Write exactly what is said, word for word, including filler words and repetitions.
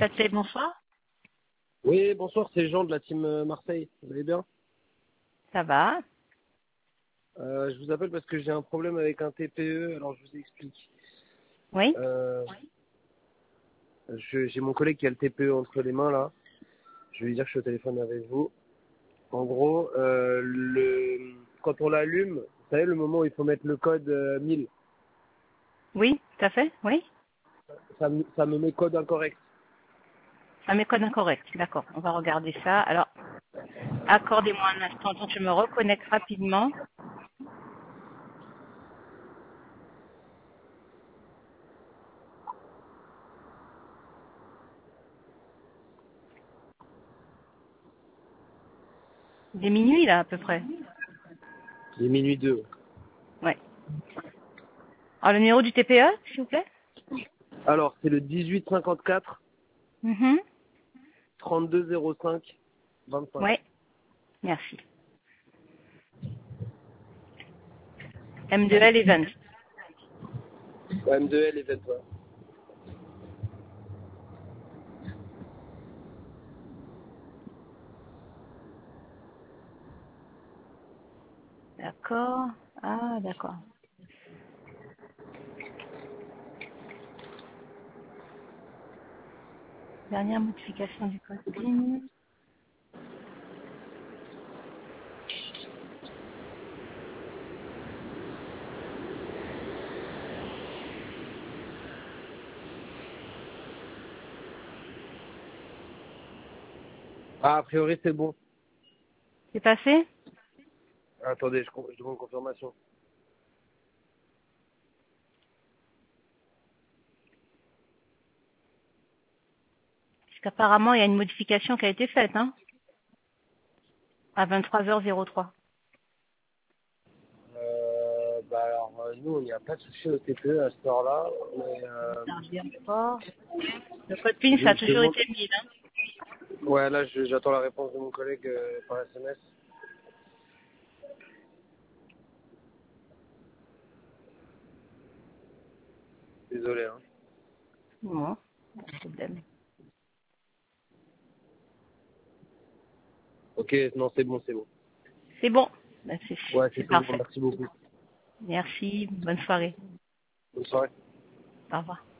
Châtelet, bonsoir. Oui, bonsoir, c'est Jean de la team euh, Marseille. Vous allez bien? Ça va? Euh, Je vous appelle parce que j'ai un problème avec un T P E, alors je vous explique. Oui? Euh, je- j'ai mon collègue qui a le T P E entre les mains là. Je vais lui dire que je suis au téléphone avec vous. En gros, euh, le, quand on l'allume, vous savez le moment où il faut mettre le code euh, mille, Oui, tout à fait? Oui? ça, me- ça me met code incorrect. Un mécode incorrect. D'accord, on va regarder ça. Alors, accordez-moi un instant, donc je me reconnecte rapidement. Il est minuit, là, à peu près. Il est minuit deux. Ouais. Alors, le numéro du T P E, s'il vous plaît? Alors, c'est le dix-huit cinquante-quatre Mhm. trente-deux zéro cinq vingt-cinq. Oui, merci. M deux L Event. M deux L et vingt-trois. D'accord. Ah, d'accord. Dernière modification du code PIN. Ah, a priori c'est bon. C'est passé? Attendez, je, con- je demande confirmation. Parce qu'apparemment, il y a une modification qui a été faite, hein? À vingt-trois heures trois. Euh, bah alors, euh, nous, on n'y a pas touché au T P E à cette heure-là, mais euh, Regardez encore. Le code PIN, ça je, a je toujours demande... été mis, hein? Ouais, là, je- j'attends la réponse de mon collègue euh, par S M S. Désolé, hein. Non, pas de problème. Ok, non, c'est bon, c'est bon. C'est bon. Ben, c'est Ouais, c'est c'est tout bon, parfait. merci beaucoup. Merci. Bonne soirée. Bonne soirée. Au revoir.